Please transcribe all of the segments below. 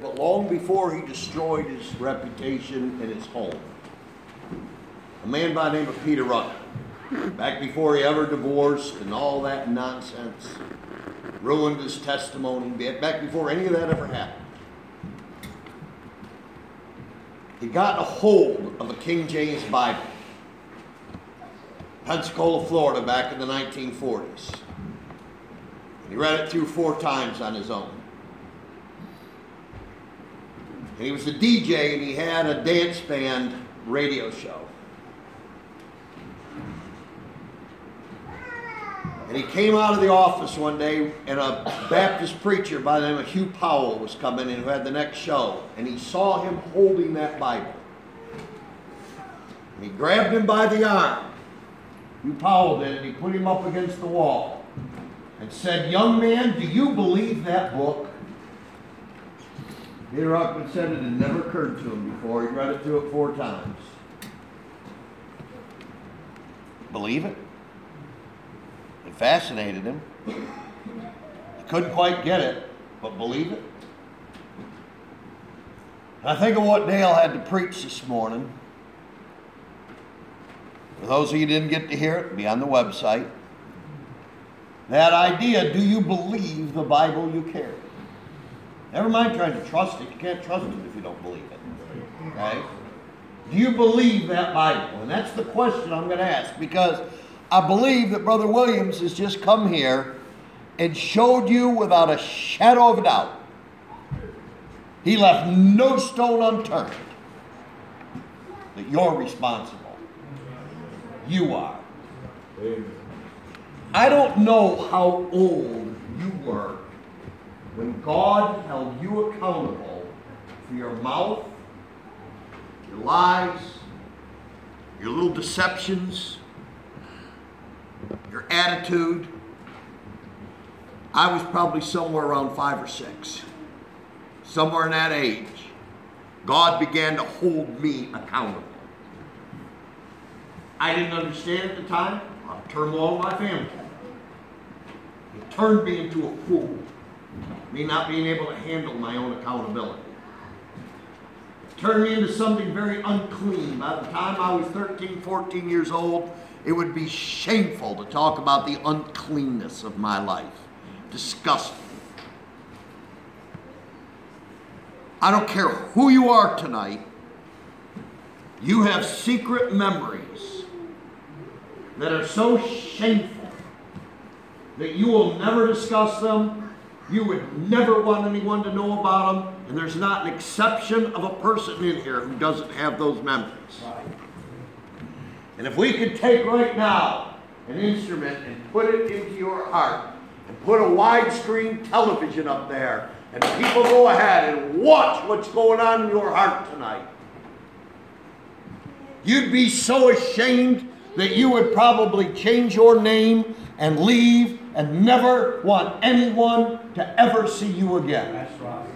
but long before he destroyed his reputation and his home. A man by the name of Peter Rucker, back before he ever divorced and all that nonsense, ruined his testimony, back before any of that ever happened. He got a hold of a King James Bible, Pensacola, Florida, back in the 1940s. And he read it through 4 times on his own. And he was a DJ, and he had a dance band radio show. And he came out of the office one day, and a Baptist preacher by the name of Hugh Powell was coming in, who had the next show. And he saw him holding that Bible. And he grabbed him by the arm. Hugh Powell did, and he put him up against the wall and said, "Young man, do you believe that book?" Peter Ruckman said it had never occurred to him before. He'd read it through it 4 times. Believe it? It fascinated him. He couldn't quite get it, but believe it. And I think of what Dale had to preach this morning. For those of you who didn't get to hear it, it'll be on the website. That idea, do you believe the Bible you carry? Never mind trying to trust it. You can't trust it if you don't believe it. Okay? Do you believe that Bible? And that's the question I'm going to ask, because I believe that Brother Williams has just come here and showed you without a shadow of a doubt. He left no stone unturned. That you're responsible. You are. I don't know how old you were when God held you accountable for your mouth, your lies, your little deceptions, your attitude. I was probably somewhere around 5 or 6. Somewhere in that age, God began to hold me accountable. I didn't understand at the time. I turmoil in my family. It turned me into a fool. Me not being able to handle my own accountability. It turned me into something very unclean. By the time I was 13, 14 years old, it would be shameful to talk about the uncleanness of my life. Disgusting. I don't care who you are tonight. You have secret memories that are so shameful that you will never discuss them. You would never want anyone to know about them. And there's not an exception of a person in here who doesn't have those memories. And if we could take right now an instrument and put it into your heart and put a widescreen television up there and people go ahead and watch what's going on in your heart tonight, you'd be so ashamed that you would probably change your name and leave and never want anyone to ever see you again. That's right.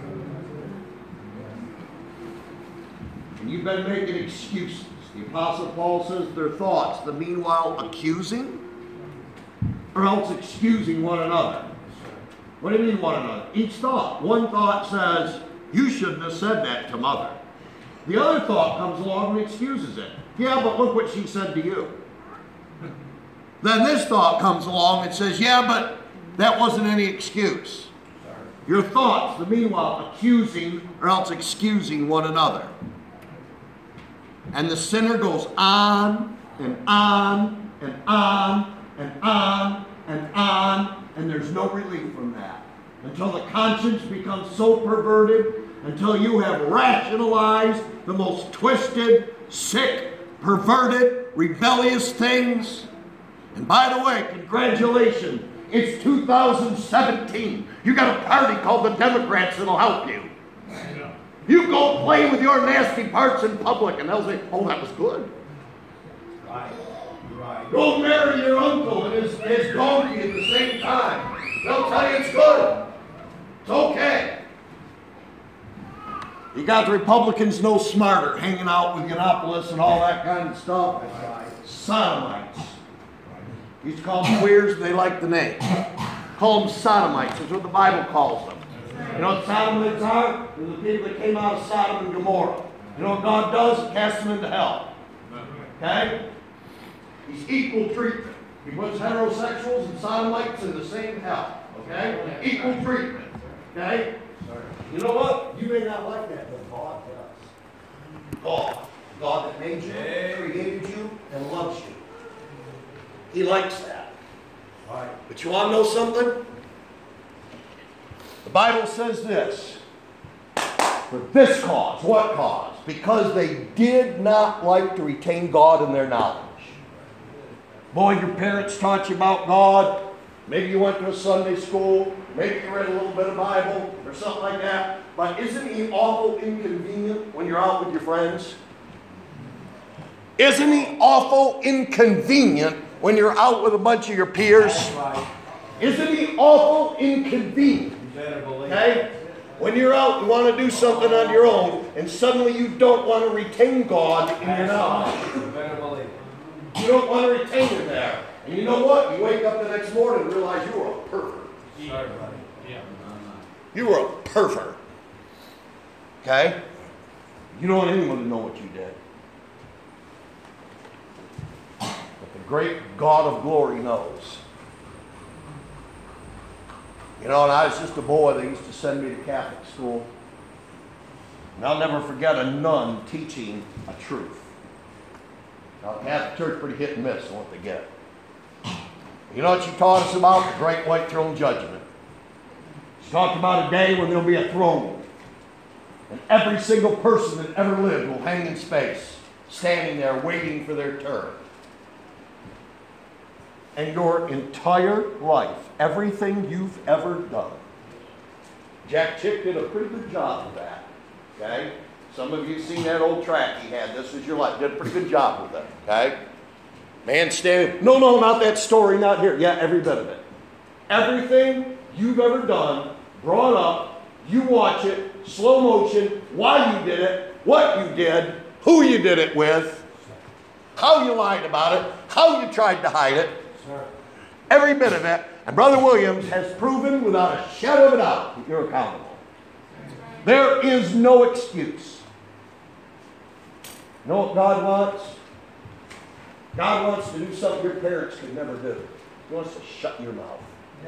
And you've been making excuses. The Apostle Paul says their thoughts, the meanwhile accusing, or else excusing one another. What do you mean one another? Each thought. One thought says, you shouldn't have said that to Mother. The other thought comes along and excuses it. Yeah, but look what she said to you. Then this thought comes along and says, yeah, but that wasn't any excuse. Your thoughts, the meanwhile, accusing or else excusing one another. And the sinner goes on and on and on and on and on, and there's no relief from that. Until the conscience becomes so perverted, until you have rationalized the most twisted, sick, perverted, rebellious things. And by the way, congratulations, it's 2017. You got a party called the Democrats that'll help you. You go play with your nasty parts in public and they'll say, oh, that was good. Right. Go marry your uncle and his donkey at the same time. They'll tell you it's good. It's okay. You got the Republicans no smarter, hanging out with Yiannopoulos and all that kind of stuff. Sodomites. You used to call them queers, they like the name. Call them sodomites, that's what the Bible calls them. You know what Sodomites are? They're the people that came out of Sodom and Gomorrah. You know what God does? He casts them into hell. Okay? He's equal treatment. He puts heterosexuals and sodomites in the same hell. Okay? Equal treatment. Okay? You know what? You may not like that, but God does. God that made you, created you, and loves you. He likes that. But you want to know something? The Bible says this. For this cause. What cause? Because they did not like to retain God in their knowledge. Boy, your parents taught you about God. Maybe you went to a Sunday school. Maybe you read a little bit of Bible or something like that. But isn't he awful inconvenient when you're out with your friends? Isn't he awful inconvenient when you're out with a bunch of your peers? Isn't he awful inconvenient? Okay? When you're out and want to do something on your own, and suddenly you don't want to retain God in your knowledge. You don't want to retain him there. And you know what? You wake up the next morning and realize you were a pervert. You were a pervert. Okay? You don't want anyone to know what you did. But the great God of glory knows. You know, and I was just a boy. They used to send me to Catholic school. And I'll never forget a nun teaching a truth. Now, the Catholic Church pretty hit and miss on what they get. You know what she taught us about? The great white throne judgment. She talked about a day when there'll be a throne. And every single person that ever lived will hang in space, standing there waiting for their turn. And your entire life, everything you've ever done. Jack Chick did a pretty good job of that. Okay? Some of you seen that old track he had. This was your life. Did a pretty good job with it. Okay? Man standing. No, not that story, not here. Yeah, every bit of it. Everything you've ever done, brought up, you watch it, slow motion, why you did it, what you did, who you did it with, how you lied about it, how you tried to hide it. Every bit of it. And Brother Williams has proven without a shadow of a doubt that you're accountable. There is no excuse. You know what God wants? God wants to do something your parents could never do. He wants to shut your mouth.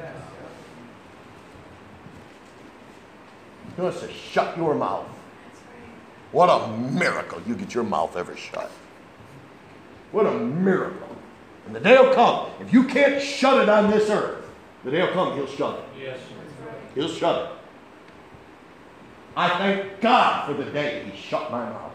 He wants to shut your mouth. What a miracle you get your mouth ever shut. What a miracle. And the day will come. If you can't shut it on this earth, the day will come, he'll shut it. Yes. He'll shut it. I thank God for the day he shut my mouth.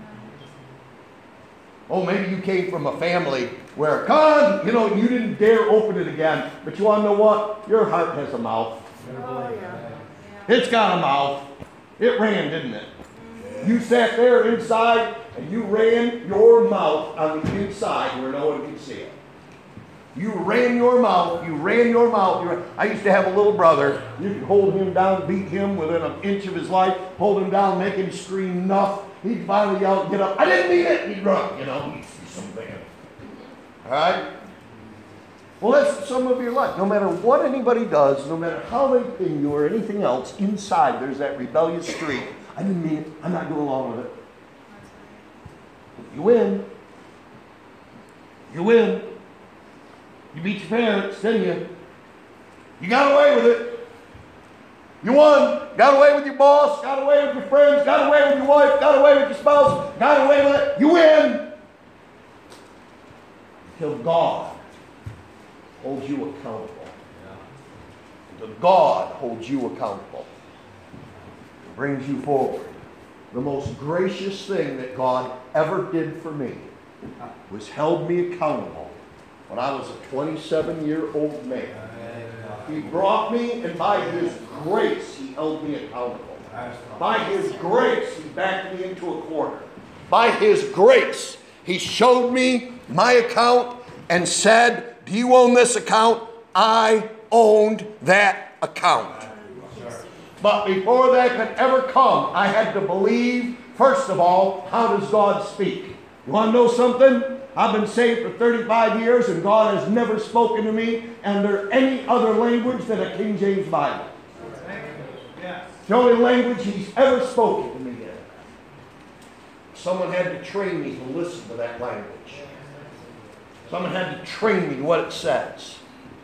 Oh, maybe you came from a family where, God, you know, you didn't dare open it again. But you want to know what? Your heart has a mouth. Oh, yeah. It's got a mouth. It ran, didn't it? You sat there inside and you ran your mouth on the inside where no one could see it. You ran your mouth. I used to have a little brother. You could hold him down, beat him within an inch of his life, hold him down, make him scream enough. He'd finally yell, get up. I didn't mean it. He'd run, you know. He's something. All right? Well, that's some of your life. No matter what anybody does, no matter how they pin you or anything else, inside there's that rebellious streak. I didn't mean it. I'm not going along with it. You win. You win. You beat your parents, didn't you? You got away with it. You won. Got away with your boss. Got away with your friends. Got away with your wife. Got away with your spouse. Got away with it. You win. Until God holds you accountable. Until God holds you accountable. It brings you forward. The most gracious thing that God ever did for me was held me accountable when I was a 27-year-old man. He brought me, and by his grace, he held me accountable. By his grace, he backed me into a corner. By his grace, he showed me my account and said, do you own this account? I owned that account. But before that could ever come, I had to believe, first of all, how does God speak? You want to know something? I've been saved for 35 years and God has never spoken to me under any other language than a King James Bible. It's the only language he's ever spoken to me in. Someone had to train me to listen to that language. Someone had to train me what it says.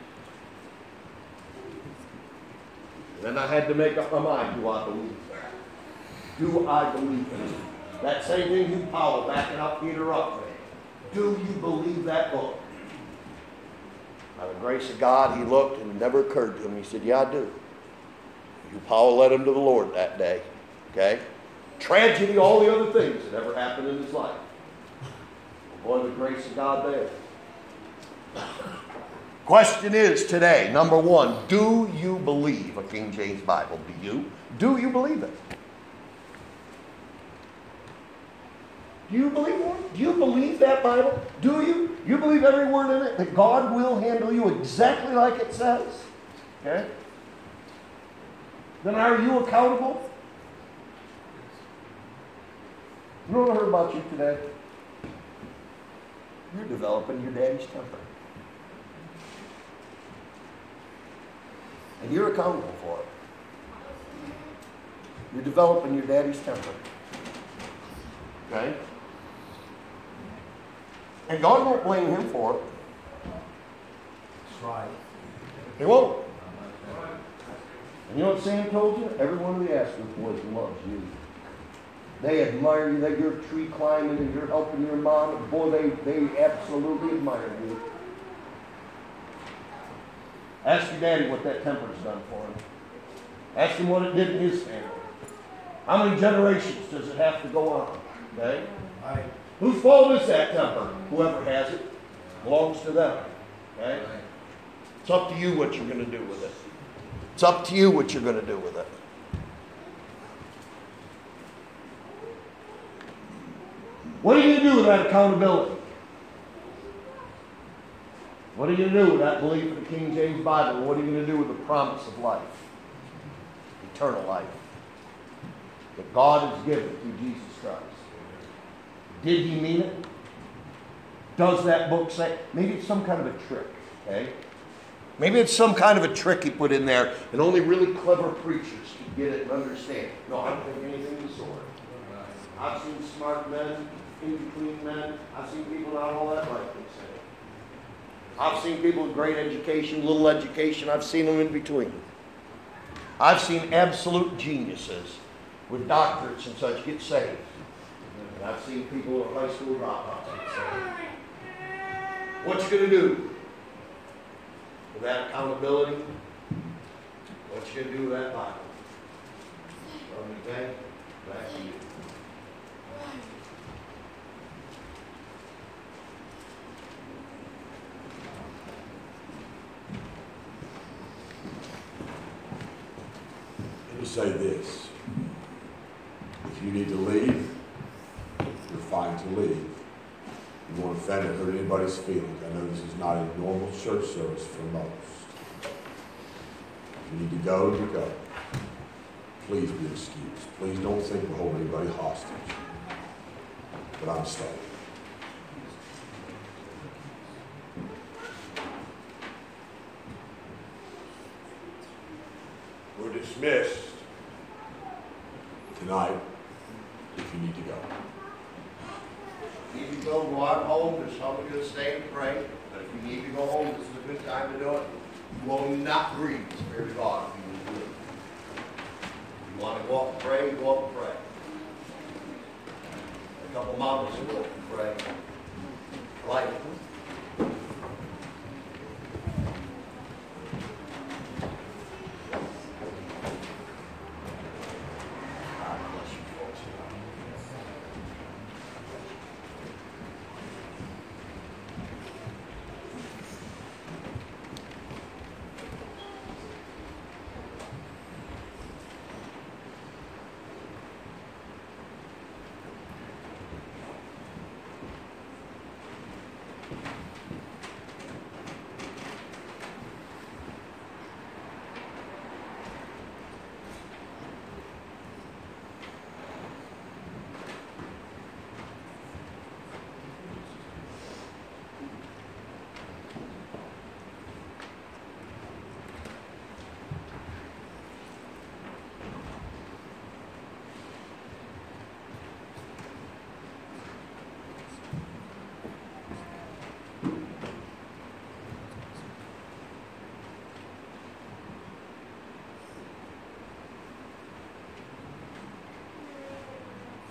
Then I had to make up my mind, do I believe that? Do I believe that? That same thing you, Paul, backing up Peter up with. Do you believe that book? By the grace of God, he looked and it never occurred to him. He said, yeah, I do. You, Paul, led him to the Lord that day. Okay? Tragedy, all the other things that ever happened in his life. Boy, the grace of God there. Question is today, number one, do you believe a King James Bible? Do you? Do you believe it? Do you believe it? Do you believe that Bible? Do you? You believe every word in it? That God will handle you exactly like it says? Okay? Then are you accountable? You know what I heard about you today? You're developing your daddy's temper. And you're accountable for it. You're developing your daddy's temper. Okay? And God won't blame him for it. That's right. He won't. And you know what Sam told you? Every one of the Astor boys loves you. They admire you. That you're tree climbing and you're helping your mom. Boy, they absolutely admire you. Ask your daddy what that temper's done for him. Ask him what it did in his family. How many generations does it have to go on? Okay? Right. Whose fault is that temper? Whoever has it belongs to them. Okay? It's up to you what you're going to do with it. It's up to you what you're going to do with it. What are you going to do with that accountability? What are you going to do with that belief in the King James Bible? What are you going to do with the promise of life? Eternal life. That God has given through Jesus Christ. Did he mean it? Does that book say? Maybe it's some kind of a trick, okay? Maybe it's some kind of a trick he put in there and only really clever preachers can get it and understand. No, I don't think anything of the sort. I've seen smart men, in-between men. I've seen people not all that right, they say. I've seen people with great education, little education. I've seen them in between. I've seen absolute geniuses with doctorates and such get saved. And I've seen people who are high school dropouts get saved. What you going to do with that accountability? What you going to do with that Bible? Love me, okay? Back to you. Let me say this. If you need to leave, you're fine to leave. You won't offend or hurt anybody's feelings. I know this is not a normal church service for most. If you need to go, you go. Please be excused. Please don't think we're holding anybody hostage. But I'm staying. We're dismissed tonight if you need to go. If you need to go out home, there's somebody going to stay and pray. But if you need to go home, this is a good time to do it. You will not grieve the Spirit of God if you will do it. If you want to go up and pray, go up and pray. A couple mamas will go up and pray. Like it. God bless you folks.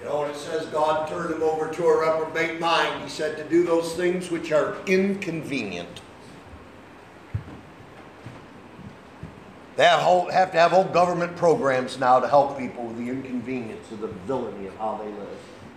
You know, when it says God turned him over to a reprobate mind, he said to do those things which are inconvenient. They have to have whole government programs now to help people with the inconvenience of the villainy of how they live.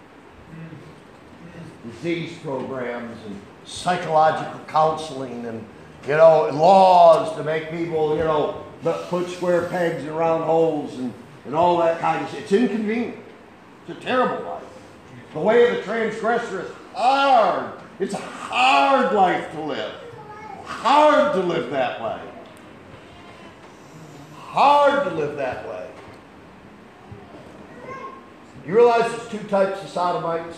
Disease programs and psychological counseling and, you know, and laws to make people, you know, put square pegs in round holes and all that kind of shit. It's inconvenient. It's a terrible life. The way of the transgressor is hard. It's a hard life to live. Hard to live that way. Hard to live that way. You realize there's two types of sodomites?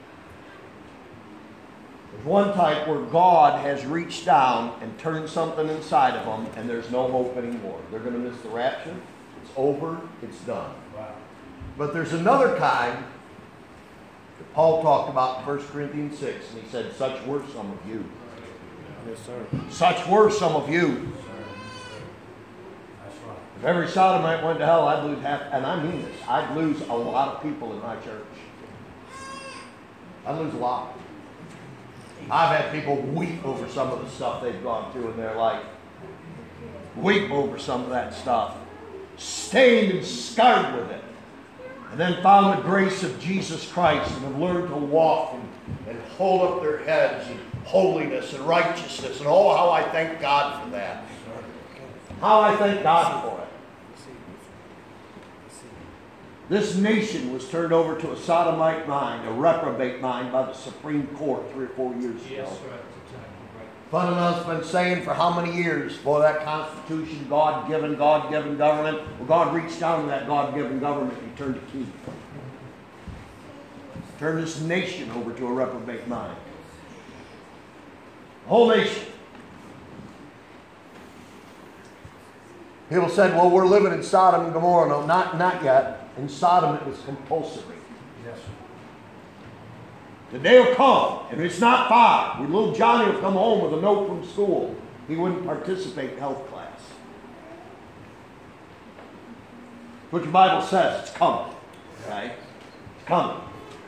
There's one type where God has reached down and turned something inside of them and there's no hope anymore. They're going to miss the rapture. It's over. It's done. Wow. But there's another kind that Paul talked about in 1 Corinthians 6, and he said, such were some of you. Yes, sir. Such were some of you. That's right. If every sodomite went to hell, I'd lose half, and I mean this, I'd lose a lot of people in my church. I'd lose a lot. I've had people weep over some of the stuff they've gone through in their life. Weep over some of that stuff. Stained and scarred with it. And then found the grace of Jesus Christ and have learned to walk and hold up their heads in holiness and righteousness. And oh, how I thank God for that. How I thank God for it. This nation was turned over to a sodomite mind, a reprobate mind by the Supreme Court 3 or 4 years ago. Yes, right. Fun enough's been saying for how many years, boy, that Constitution, God-given government. Well, God reached down to that God-given government and he turned the key. Turned this nation over to a reprobate mind. The whole nation. People said, well, we're living in Sodom and Gomorrah. No, not yet. In Sodom, it was compulsory. Yes, sir. The day will come, and it's not far, when little Johnny will come home with a note from school. He wouldn't participate in health class. That's what your Bible says. It's coming. Okay? It's coming.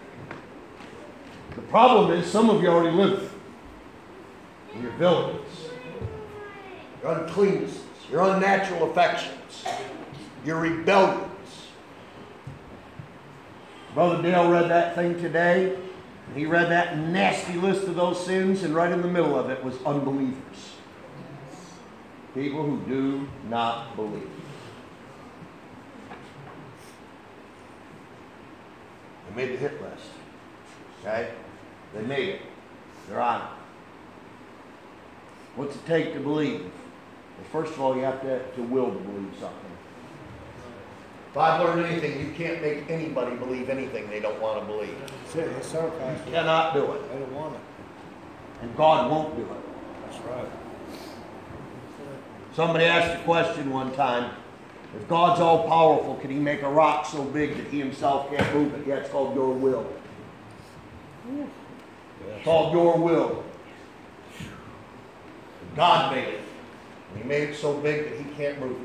The problem is some of you already live in your villages, your uncleannesses, your unnatural affections, your rebellions. Brother Dale read that thing today. He read that nasty list of those sins, and right in the middle of it was unbelievers. People who do not believe. They made the hit list. Okay? They made it. They're on it. What's it take to believe? Well, first of all, you have to will to believe something. If I've learned anything, you can't make anybody believe anything they don't want to believe. Yes, sir, Pastor. You cannot do it. They don't want it. And God won't do it. That's right. Somebody asked a question one time. If God's all powerful, can he make a rock so big that he himself can't move it? Yeah, it's called your will. It's called your will. God made it. And he made it so big that he can't move it.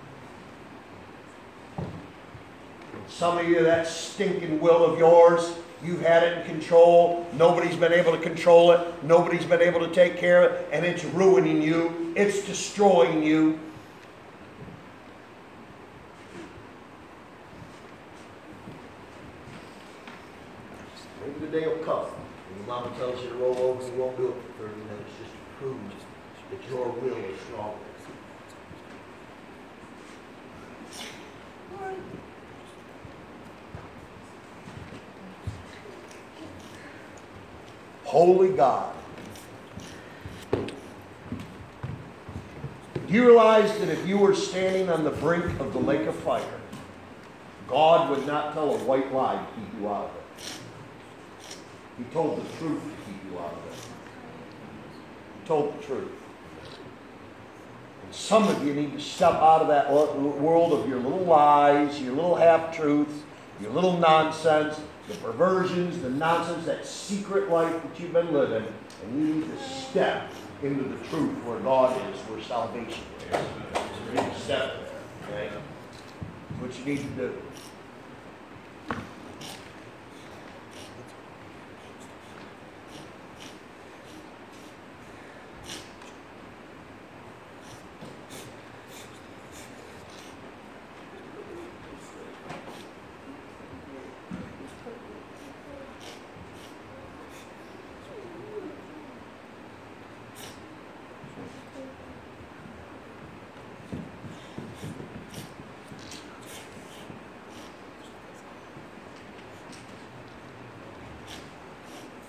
Some of you, that stinking will of yours, you've had it in control. Nobody's been able to control it. Nobody's been able to take care of it. And it's ruining you. It's destroying you. Maybe the day will come. And your mama tells you to roll over and you won't do it for 30 minutes just to prove that your will is strong. Holy God. Do you realize that if you were standing on the brink of the lake of fire, God would not tell a white lie to keep you out of it? He told the truth to keep you out of it. He told the truth. And some of you need to step out of that world of your little lies, your little half-truths, your little nonsense, the perversions, the nonsense, that secret life that you've been living, and you need to step into the truth where God is, where salvation is. You need to step there, okay? That's what you need to do.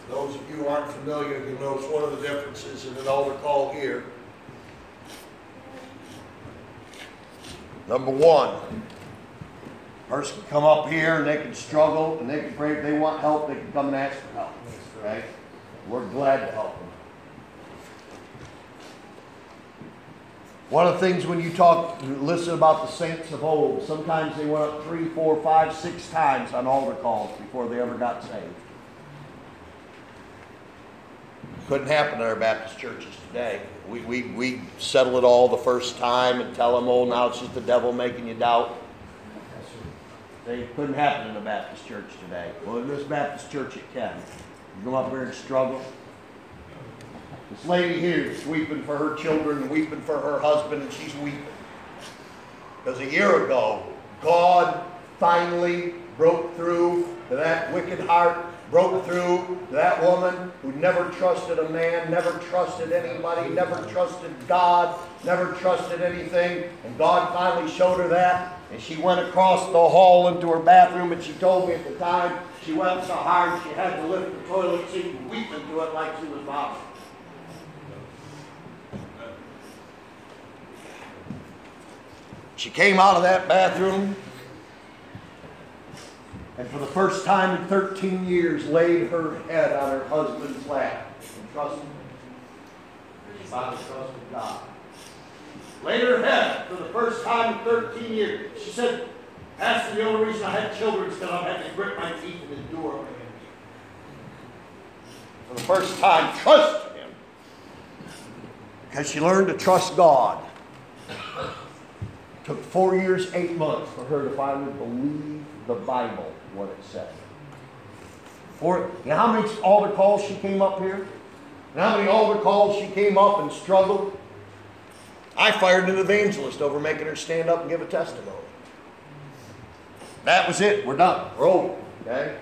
Those of you who aren't familiar, you notice one of the differences in an altar call here. Number one, person can come up here and they can struggle and they can pray. If they want help, they can come and ask for help. Okay? We're glad to help them. One of the things when you listen about the saints of old, sometimes they went up 3, 4, 5, 6 times on altar calls before they ever got saved. Couldn't happen in our Baptist churches today. We settle it all the first time and tell them, oh, now it's just the devil making you doubt. They couldn't happen in a Baptist church today. Well, in this Baptist church it can. You come up here and struggle. This lady here is weeping for her children and weeping for her husband, and she's weeping. Because a year ago, God finally broke through to that wicked heart, broke through to that woman who never trusted a man, never trusted anybody, never trusted God, never trusted anything. And God finally showed her that. And she went across the hall into her bathroom, and she told me at the time she went so hard she had to lift the toilet seat and weep into it like she was vomiting. She came out of that bathroom and for the first time in 13 years laid her head on her husband's lap and trusted him. She finally trusted God. Laid her head for the first time in 13 years. She said, Pastor, the only reason I had children is because I had to grit my teeth and endure him. For the first time, trusted him. Because she learned to trust God. Took 4 years, 8 months for her to finally believe the Bible, what it said. You know how many altar calls she came up here? You know how many altar calls she came up and struggled? I fired an evangelist over making her stand up and give a testimony. That was it. We're done. We're over. Okay?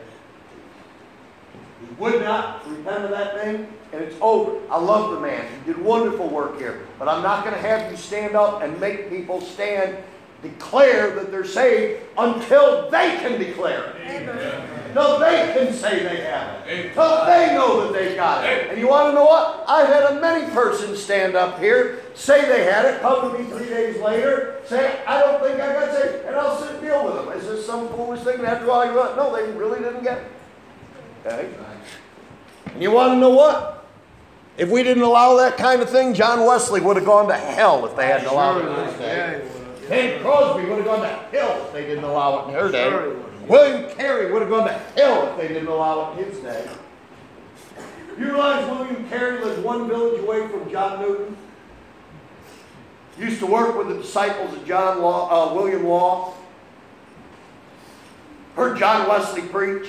He would not repent of that thing, and it's over. I love the man. He did wonderful work here. But I'm not going to have you stand up and make people declare that they're saved until they can declare it. Amen. Until they can say they have it. Until they know that they've got it. And you want to know what? I've had many persons stand up here, say they had it, come to me 3 days later, say, I don't think I got saved. And I'll sit and deal with them. Is this some foolish thing? And after all, no, they really didn't get it. Okay? And you want to know what? If we didn't allow that kind of thing, John Wesley would have gone to hell if they hadn't allowed it in his day. Ted Crosby would have gone to hell if they didn't allow it in her day. William Carey would have gone to hell if they didn't allow it in his day. You realize William Carey lived 1 village away from John Newton? Used to work with the disciples of William Law. Heard John Wesley preach.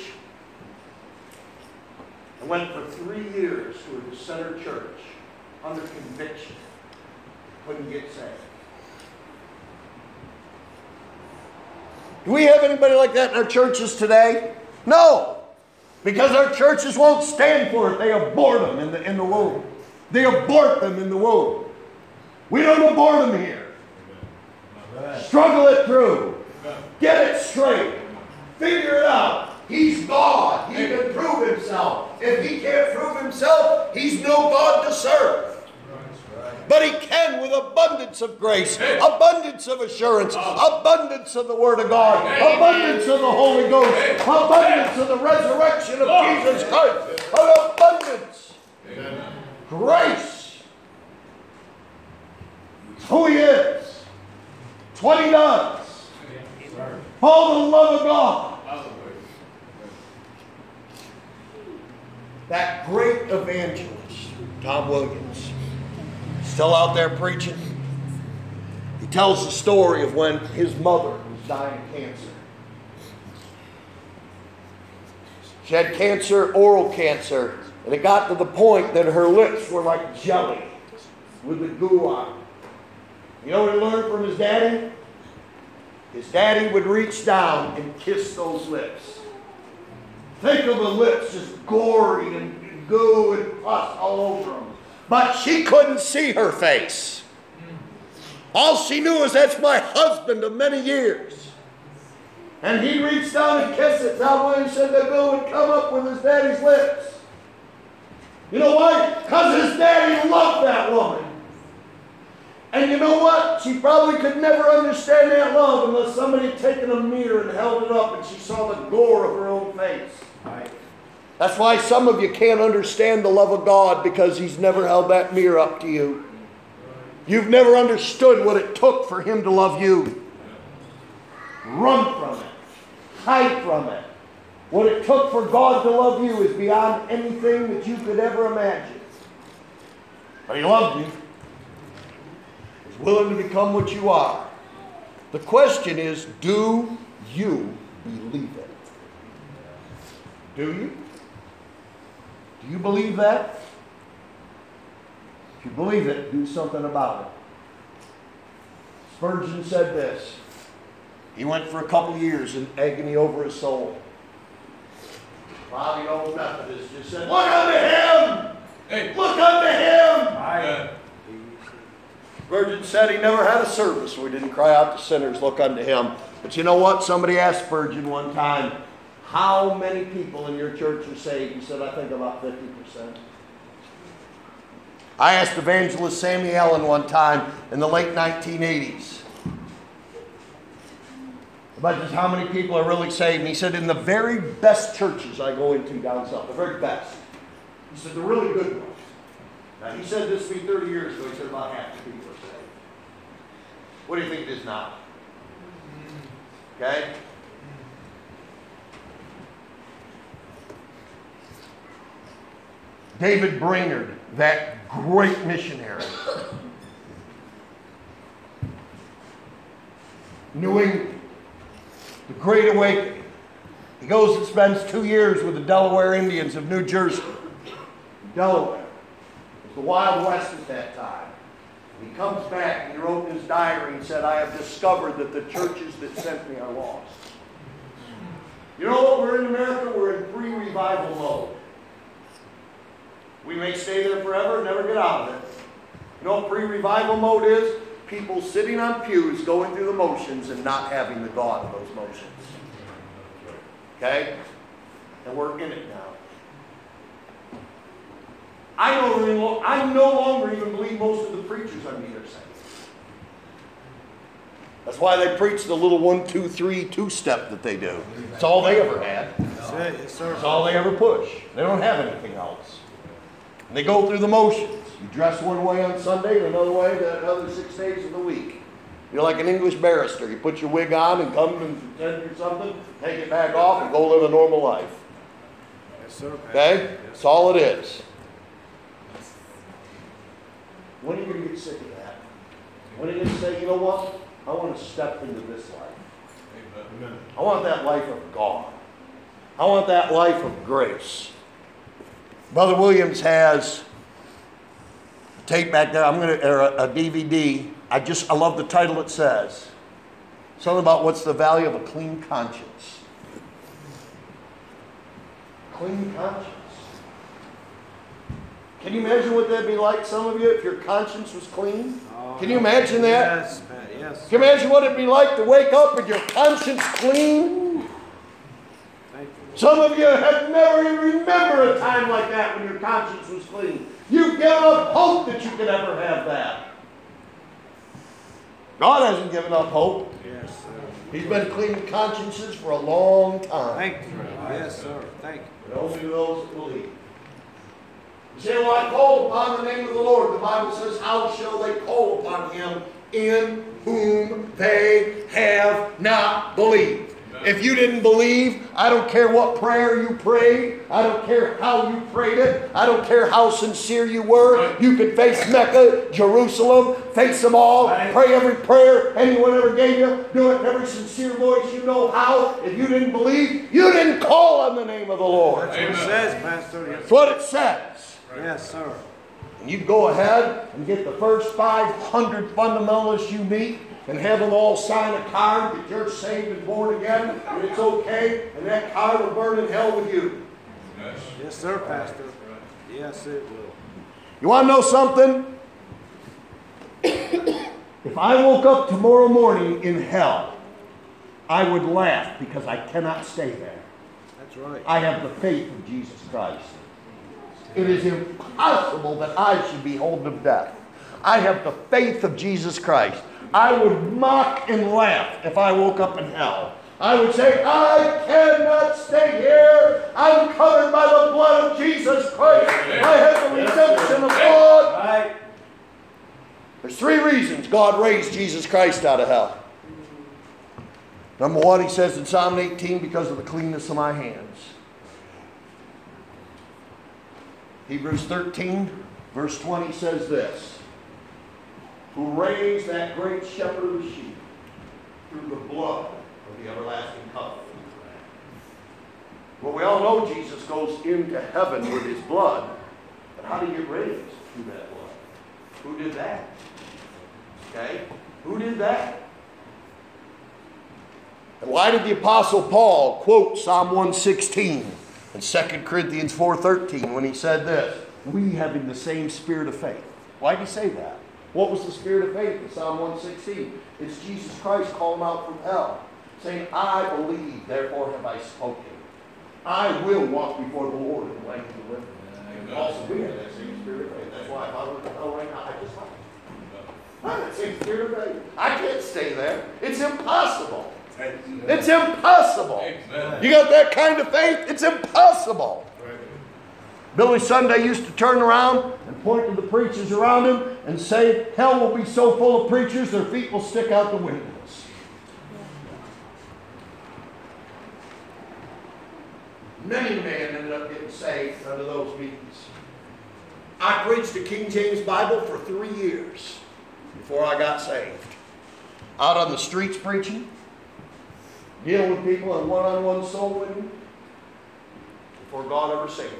And went for 3 years to a dissenter church under conviction. Couldn't get saved. Do we have anybody like that in our churches today? No. Because our churches won't stand for it. They abort them in the womb. They abort them in the womb. We don't abort them here. Struggle it through. Get it straight. Figure it out. He's God. He can prove himself. If he can't prove himself, he's no God to serve. But he can with abundance of grace, abundance of assurance, abundance of the Word of God, abundance of the Holy Ghost, abundance of the resurrection of Jesus Christ, an abundance. Grace. It's who he is. It's what he does. Oh, the love of God. That great evangelist, Tom Williams, still out there preaching. He tells the story of when his mother was dying of cancer. She had cancer, oral cancer, and it got to the point that her lips were like jelly with the goo on them. You know what he learned from his daddy? His daddy would reach down and kiss those lips. Think of the lips just gory and goo and pus all over them. But she couldn't see her face. All she knew is that's my husband of many years. And he reached down and kissed it. Now William said the goo would come up with his daddy's lips. You know why? Because his daddy loved that woman. And you know what? She probably could never understand that love unless somebody had taken a mirror and held it up and she saw the gore of her own face. Right. That's why some of you can't understand the love of God, because he's never held that mirror up to you. You've never understood what it took for him to love you. Run from it. Hide from it. What it took for God to love you is beyond anything that you could ever imagine. But he loved you. He's willing to become what you are. The question is, do you believe it? Do you? Do you believe that? If you believe it, do something about it. Spurgeon said this. He went for a couple years in agony over his soul. Bobby Old Methodist just said, look unto him! Hey. Look unto him! Aye. Spurgeon said he never had a service where he didn't cry out to sinners, look unto him. But you know what? Somebody asked Spurgeon one time, how many people in your church are saved? He said, I think about 50%. I asked evangelist Sammy Allen one time in the late 1980s about just how many people are really saved. And he said, in the very best churches I go into down south, the very best. He said, the really good ones. Now, he said this to me 30 years ago. He said about half the people are saved. What do you think it is now? Okay? David Brainerd, that great missionary, New England, the Great Awakening. He goes and spends 2 years with the Delaware Indians of New Jersey. Delaware. It was the Wild West at that time. He comes back and he wrote in his diary and said, I have discovered that the churches that sent me are lost. You know what? We're in America, we're in pre-revival mode. We may stay there forever and never get out of it. You know what pre-revival mode is? People sitting on pews going through the motions and not having the God of those motions. Okay? And we're in it now. I no longer even believe most of the preachers on either side. That's why they preach the little 1, 2, 3, 2-step that they do. It's all they ever had. That's it. Yes, sir. It's all they ever push. They don't have anything else. And they go through the motions. You dress one way on Sunday and another way the other 6 days of the week. You're like an English barrister. You put your wig on and come and pretend you're something, take it back off and go live a normal life. Yes, sir. Okay? That's all it is. When are you going to get sick of that? When are you going to say, you know what? I want to step into this life. Amen. I want that life of God. I want that life of grace. Brother Williams has a tape back there. Or a DVD. I love the title it says. Something about what's the value of a clean conscience. Clean conscience. Can you imagine what that'd be like, some of you, if your conscience was clean? Can you imagine that? Yes, Pat, yes. Can you imagine what it'd be like to wake up with your conscience clean? Thank you. Some of you have never even remember a time like that when your conscience was clean. You've given up hope that you could ever have that. God hasn't given up hope. Yes, sir. He's been cleaning consciences for a long time. Thank you. Yes, sir. Thank you. But only those that believe. You say, well, I called upon the name of the Lord. The Bible says, how shall they call upon him in whom they have not believed? If you didn't believe, I don't care what prayer you prayed. I don't care how you prayed it. I don't care how sincere you were. You could face Mecca, Jerusalem, face them all. Pray every prayer anyone ever gave you. Do it in every sincere voice you know how. If you didn't believe, you didn't call on the name of the Lord. That's what it says, Pastor. Yes, That's what it says. yes, sir. And you go ahead and get the first 500 fundamentalists you meet and have them all sign a card that you're saved and born again, and it's okay, and that card will burn in hell with you. Yes. Yes, sir, Pastor. Yes, it will. You want to know something? If I woke up tomorrow morning in hell, I would laugh because I cannot stay there. That's right. I have the faith of Jesus Christ. It is impossible that I should be holden of death. I have the faith of Jesus Christ. I would mock and laugh if I woke up in hell. I would say, I cannot stay here. I'm covered by the blood of Jesus Christ. I have the redemption of God. Right. There's 3 reasons God raised Jesus Christ out of hell. Number 1, he says in Psalm 18, because of the cleanness of my hands. Hebrews 13, verse 20 says this. Who raised that great shepherd of the sheep through the blood of the everlasting covenant. Well, we all know Jesus goes into heaven with his blood. But how did he get raised through that blood? Who did that? Okay? Who did that? And why did the Apostle Paul quote Psalm 116 and 2 Corinthians 4:13 when he said this? We having the same spirit of faith. Why did he say that? What was the spirit of faith in Psalm 116? It's Jesus Christ calling out from hell, saying, I believe, therefore have I spoken. I will walk before the Lord in the land of the living. And also, we have that same spirit of faith. That's why if I were to hell right now, I just like it. I have that same spirit of faith. I can't stay there. It's impossible. It's impossible. You got that kind of faith? It's impossible. Billy Sunday used to turn around and point to the preachers around him and say, hell will be so full of preachers, their feet will stick out the windows. Many men ended up getting saved under those meetings. I preached the King James Bible for 3 years before I got saved. Out on the streets preaching, dealing with people in one-on-one soul winning, before God ever saved me.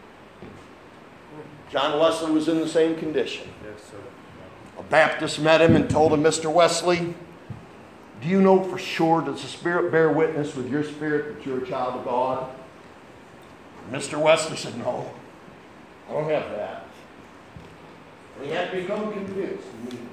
John Wesley was in the same condition. Yes, sir. A Baptist met him and told him, Mr. Wesley, do you know for sure, does the Spirit bear witness with your spirit that you're a child of God? Mr. Wesley said, no, I don't have that. And he had to become convinced.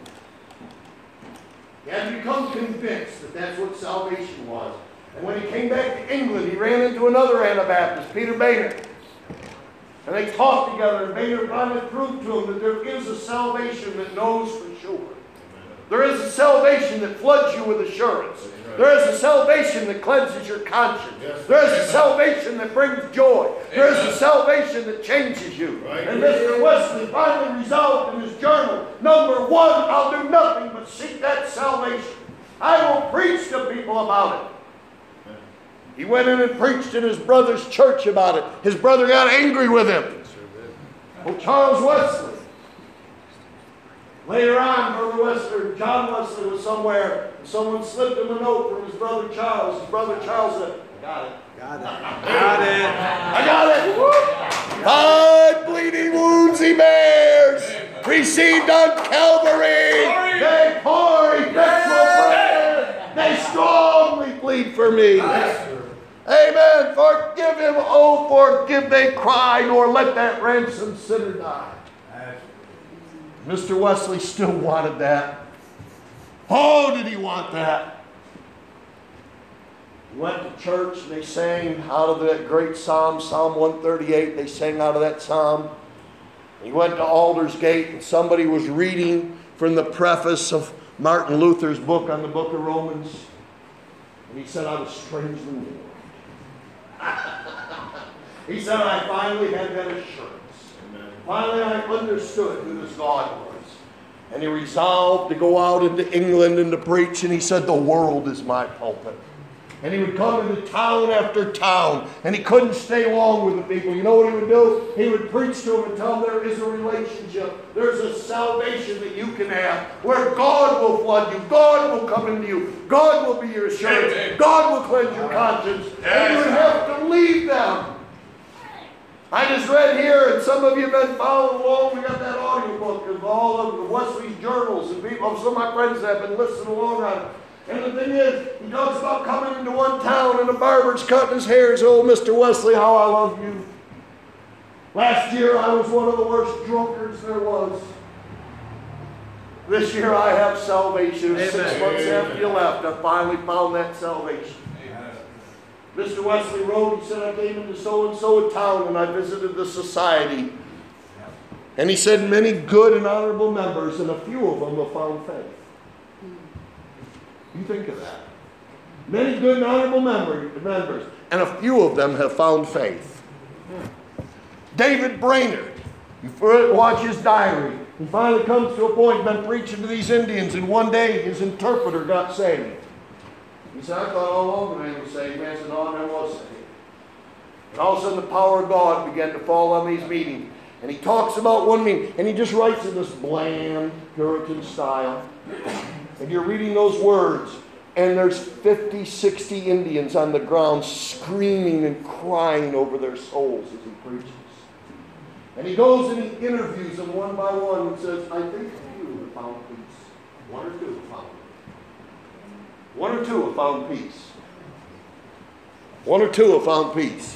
He had to become convinced that that's what salvation was. And when he came back to England, he ran into another Anabaptist, Peter Boehner. And they talked together, and Boehner finally proved to him that there is a salvation that knows for sure. There is a salvation that floods you with assurance. There is a salvation that cleanses your conscience. There is a salvation that brings joy. There is a salvation that changes you. And Mr. Wesley finally resolved in his journal, number 1, I'll do nothing but seek that salvation. I will preach to people about it. He went in and preached in his brother's church about it. His brother got angry with him. Well, Charles Wesley. Later on, Brother Wesley, John Wesley was somewhere, and someone slipped him a note from his brother Charles. His brother Charles said, I got it. Got it. Got it. I got it. 5 bleeding wounds he bears, received on Calvary. They pour effectual prayer. They strongly plead for me. Amen. Forgive him, oh forgive, they cry, nor let that ransomed sinner die. Mr. Wesley still wanted that. Oh, did he want that? He went to church and they sang out of that great psalm, Psalm 138. They sang out of that psalm. He went to Aldersgate and somebody was reading from the preface of Martin Luther's book on the book of Romans. And he said, I was strangely warned. He said, I finally had that assurance. Finally, I understood who this God was. And he resolved to go out into England and to preach. And he said, the world is my pulpit. And he would come into town after town. And he couldn't stay long with the people. You know what he would do? He would preach to them and tell them there is a relationship. There's a salvation that you can have where God will flood you. God will come into you. God will be your assurance. God will cleanse your conscience. And you would have to leave them. I just read here, and some of you have been following along. We got that audio book of all of the Wesley's journals, and people, some of my friends have been listening along on it. And the thing is, he talks about coming into one town, and the barber's cutting his hair. He says, oh, Mr. Wesley, how I love you. Last year, I was one of the worst drunkards there was. This year, I have salvation. 6 months after you left, I finally found that salvation. Mr. Wesley wrote, he said, I came into so-and-so a town and I visited the society. And he said many good and honorable members, and a few of them have found faith. You think of that. Many good and honorable members, and a few of them have found faith. David Brainerd, you watch his diary. He finally comes to a point, been preaching to these Indians, and one day his interpreter got saved. He said, I thought all over they were saved. Man said, no, I never was saved. And all of a sudden the power of God began to fall on these meetings. And he talks about one meeting, and he just writes in this bland Puritan style. And you're reading those words, and there's 50, 60 Indians on the ground screaming and crying over their souls as he preaches. And he goes and he interviews them one by one and says, I think a few have found peace. One or two have found it. One or two have found peace. One or two have found peace.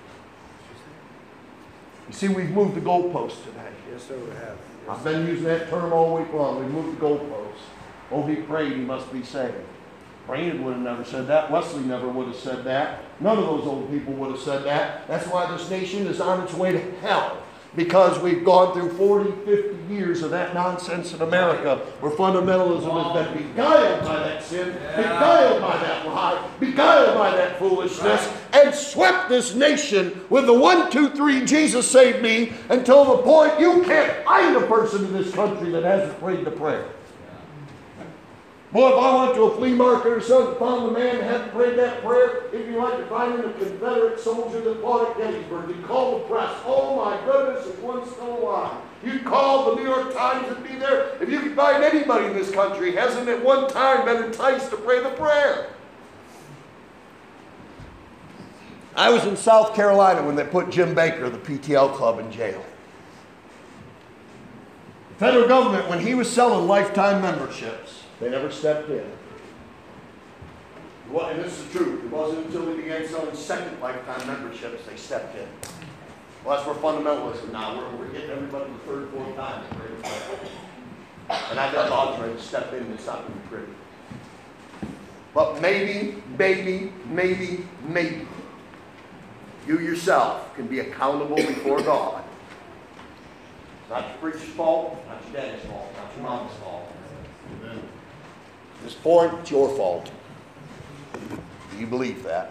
You see, we've moved the goalposts today. Yes, sir, we have. I've been using that term all week long. We've moved the goalposts. Oh, he prayed, he must be saved. Brainerd would have never said that. Wesley never would have said that. None of those old people would have said that. That's why this nation is on its way to hell. Because we've gone through 40, 50 years of that nonsense in America where fundamentalism has been beguiled by that sin, beguiled by that lie, beguiled by that foolishness, and swept this nation with the 1, 2, 3, Jesus saved me, until the point you can't find a person in this country that hasn't prayed the prayer. Boy, if I went to a flea market or something, found a man that hadn't prayed that prayer, it'd be like finding a Confederate soldier that fought at Gettysburg. You'd call the press. Oh my goodness, if one's still alive. You'd call the New York Times and be there. If you could find anybody in this country hasn't at one time been enticed to pray the prayer. I was in South Carolina when they put Jim Baker, the PTL club, in jail. The federal government, when he was selling lifetime memberships, they never stepped in. Well, and this is the truth. It wasn't until we began selling second lifetime memberships they stepped in. Well, that's where fundamentalism now. We're getting everybody the third, fourth time. And I got God trying to step in and stop them pretty. But maybe, you yourself can be accountable before God. It's not your preacher's fault, not your daddy's fault, not your mama's fault. At this point, it's your fault. Do you believe that?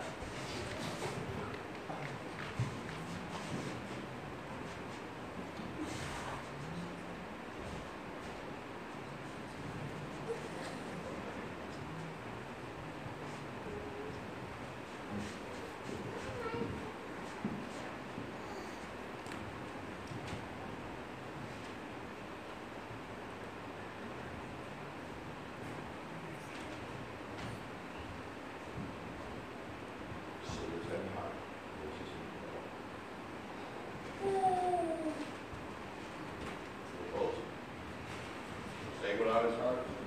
Say what out his heart.